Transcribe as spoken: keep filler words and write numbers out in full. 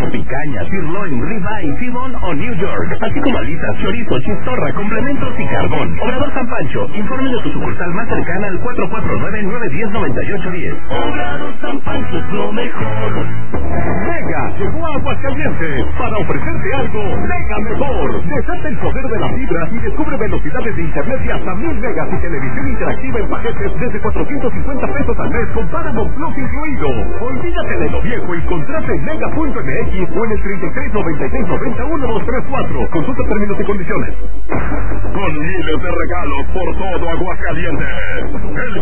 como picaña, sirloin, ribeye, tibón o New York, así como alitas, chorizo, chistorra, complementos y carbón. Obrador San Pancho, informe de tu sucursal más cercana al cuatro cuatro nueve, nueve uno cero, nueve ocho uno cero. Obrador San Pancho es lo mejor. Mega llegó a Aguascalientes para ofrecerte algo mega mejor. Desata el poder de la fibra y descubre velocidades de internet de hasta mil megas y televisión interactiva en paquetes desde cuatrocientos cincuenta pesos al mes con Paramount Plus incluido. Olvídate de lo viejo y contrata en mega punto m x o en el treinta y tres noventa y seis noventa uno dos tres cuatro. Consulta términos y condiciones. Con miles de regalos por todo Aguascalientes. El